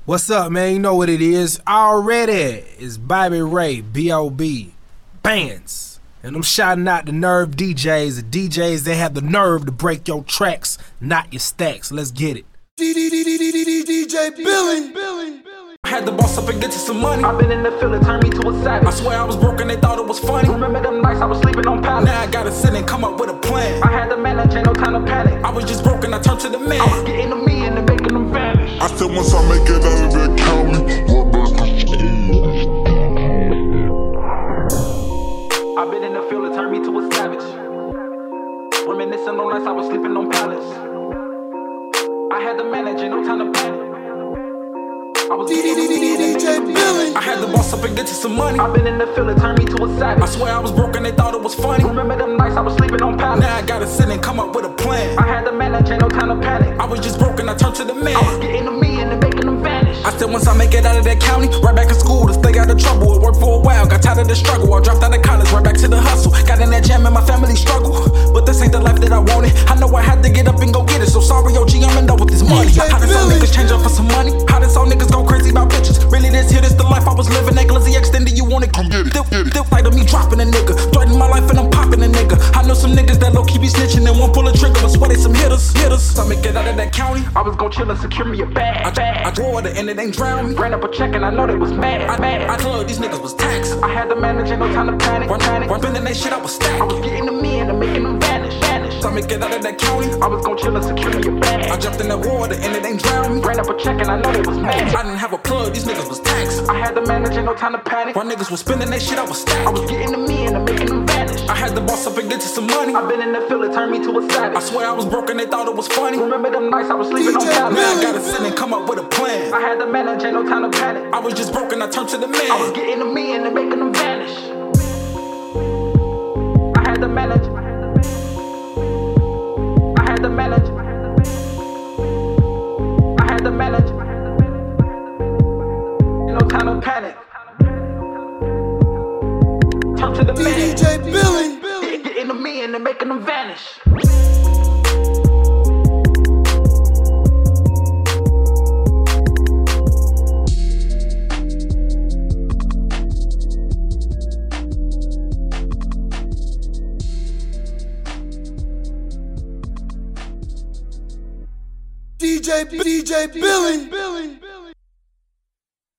What's up, man? You know what it is already. It's Bobby Ray, B.O.B. Bands. And I'm shouting out the Nerve DJs, the DJs that have the nerve to break your tracks, not your stacks. Let's get it. DJ Billy. I had to boss up and get to some money. I've been in the field, it turned me to a savage. I swear I was broke and they thought it was funny. Remember them nights I was sleeping on pallets. Now I gotta sit and come up with a plan. I had to manage, ain't no time to panic. I was just broke and I turned to the man. I was getting to me and then making them vanish. I said once I make it out of that county, I've been in the field, it turned me to a savage. Reminiscing on nights I was sleeping on pallets. I had to manage, ain't no time to panic. I was DJ Billy. I had to boss up and get to some money. I've been in the field, it turned me to a savage. I swear I was broke and they thought it was funny. Remember them nights I was sleeping on pallets. Now I gotta sit and come up with a plan. I had to manage, ain't no time to panic. I was just broke and I turned to the man. I was getting to me and then making them vanish. I said once I make it out of that county, right back in school to stay out of trouble. It worked for a while, got tired of the struggle. I dropped out of college, right back to the hustle. Got in that jam and my family struggle, but this ain't the life that I wanted. I know I had to get up and go get it, so sorry OG, I'm in love with this money. How did some niggas change up for some money? How did some niggas go crazy about bitches? Really this here, this the life I was living. That glizzy extended, you want it? Come get it. Still fight of me dropping a nigga, threatening my life and I'm popping a nigga. I know some niggas that low-key be snitching and won't pull a trigger, but swear they some hitters. So I make it out of that county. I was gon' chill and secure me a bag. I draw it and it ain't drown me. Ran up a check and I know they was mad. I told these niggas was taxed. I had to manage, ain't no time to panic. Spending that shit, I was I stacked. was getting to me and then making them vanish. So I make it out of that county. I was gon' chill and secure me a bag. I jumped in that water and it ain't drown me. Ran up a check and I know they was mad. I didn't have a plug, these niggas was taxed. I had to manage, ain't no time to panic. While niggas was spending that shit, I was stacked. I was getting to me and then making them vanish. I had to boss up and get to some money. I've been in the field, it turned me to a savage. I swear I was broke and they thought it was funny. Remember them nights I was sleeping on DJ pallets. Now I gotta sit and come up with a plan. I had to manage, ain't no time to panic. I was just broke and I turned to the I was man. getting to me and then making them vanish. I had to manage. I had to manage. I had to manage. Ain't no time to panic. Turn to the man. DJ Billy. Getting to me and then making them vanish. DJ Billy.